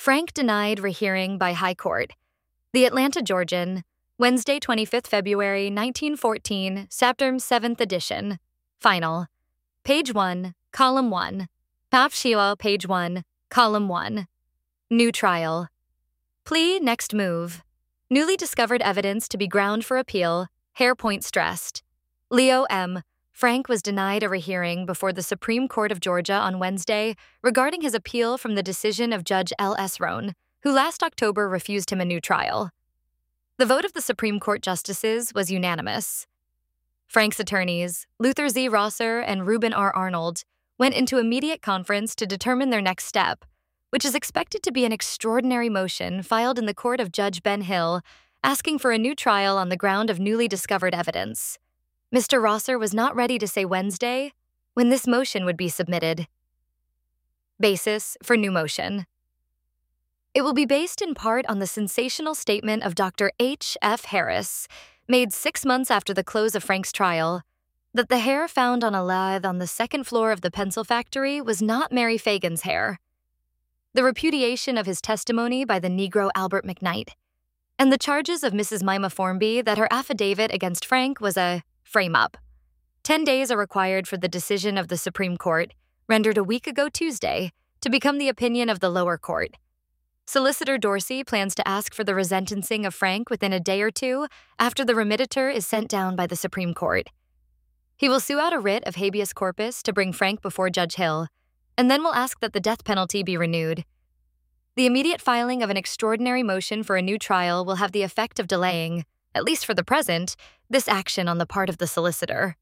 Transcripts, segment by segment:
Frank denied rehearing by High Court. The Atlanta Georgian, Wednesday, 25th February, 1914, Sapterm 7th edition. Final. Page 1, Column 1. Papshila, page 1, Column 1. New trial. Plea next move. Newly discovered evidence to be ground for appeal, hair point stressed. Leo M. Frank was denied a rehearing before the Supreme Court of Georgia on Wednesday regarding his appeal from the decision of Judge L.S. Roan, who last October refused him a new trial. The vote of the Supreme Court justices was unanimous. Frank's attorneys, Luther Z. Rosser and Reuben R. Arnold, went into immediate conference to determine their next step, which is expected to be an extraordinary motion filed in the court of Judge Ben Hill asking for a new trial on the ground of newly discovered evidence. Mr. Rosser was not ready to say Wednesday when this motion would be submitted. Basis for new motion. It will be based in part on the sensational statement of Dr. H. F. Harris, made 6 months after the close of Frank's trial, that the hair found on a lathe on the second floor of the pencil factory was not Mary Fagan's hair. The repudiation of his testimony by the Negro Albert McKnight, and the charges of Mrs. Mima Formby that her affidavit against Frank was a frame-up. 10 days are required for the decision of the Supreme Court, rendered a week ago Tuesday, to become the opinion of the lower court. Solicitor Dorsey plans to ask for the resentencing of Frank within a day or two after the remittiture is sent down by the Supreme Court. He will sue out a writ of habeas corpus to bring Frank before Judge Hill, and then will ask that the death penalty be renewed. The immediate filing of an extraordinary motion for a new trial will have the effect of delaying, at least for the present, this action on the part of the solicitor.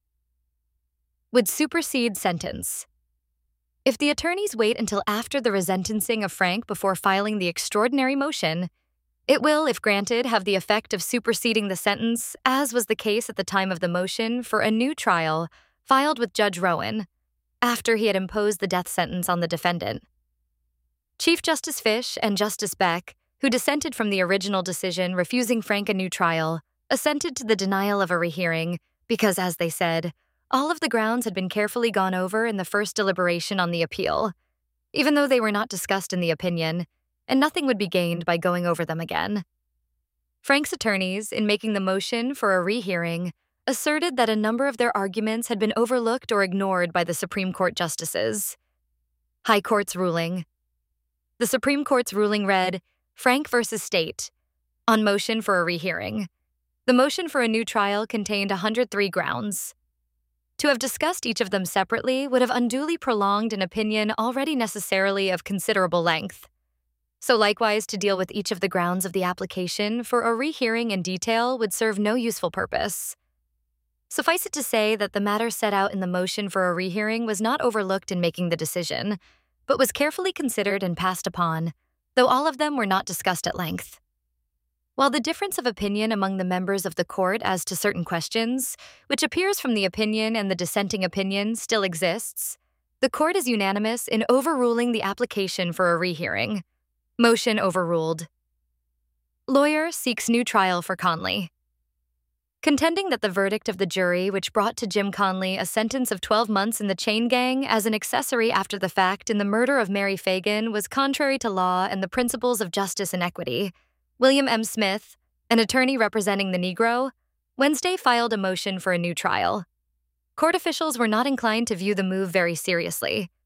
Would supersede sentence. If the attorneys wait until after the resentencing of Frank before filing the extraordinary motion, it will, if granted, have the effect of superseding the sentence, as was the case at the time of the motion for a new trial filed with Judge Rowan, after he had imposed the death sentence on the defendant. Chief Justice Fish and Justice Beck, who dissented from the original decision refusing Frank a new trial, assented to the denial of a rehearing because, as they said, all of the grounds had been carefully gone over in the first deliberation on the appeal, even though they were not discussed in the opinion, and nothing would be gained by going over them again. Frank's attorneys, in making the motion for a rehearing, asserted that a number of their arguments had been overlooked or ignored by the Supreme Court justices. High Court's ruling. The Supreme Court's ruling read, Frank v. State, on motion for a rehearing. The motion for a new trial contained 103 grounds. To have discussed each of them separately would have unduly prolonged an opinion already necessarily of considerable length. So likewise, to deal with each of the grounds of the application for a rehearing in detail would serve no useful purpose. Suffice it to say that the matter set out in the motion for a rehearing was not overlooked in making the decision, but was carefully considered and passed upon, though all of them were not discussed at length. While the difference of opinion among the members of the court as to certain questions, which appears from the opinion and the dissenting opinion, still exists, the court is unanimous in overruling the application for a rehearing. Motion overruled. Lawyer seeks new trial for Conley. Contending that the verdict of the jury which brought to Jim Conley a sentence of 12 months in the chain gang as an accessory after the fact in the murder of Mary Fagan was contrary to law and the principles of justice and equity, William M. Smith, an attorney representing the Negro, Wednesday filed a motion for a new trial. Court officials were not inclined to view the move very seriously.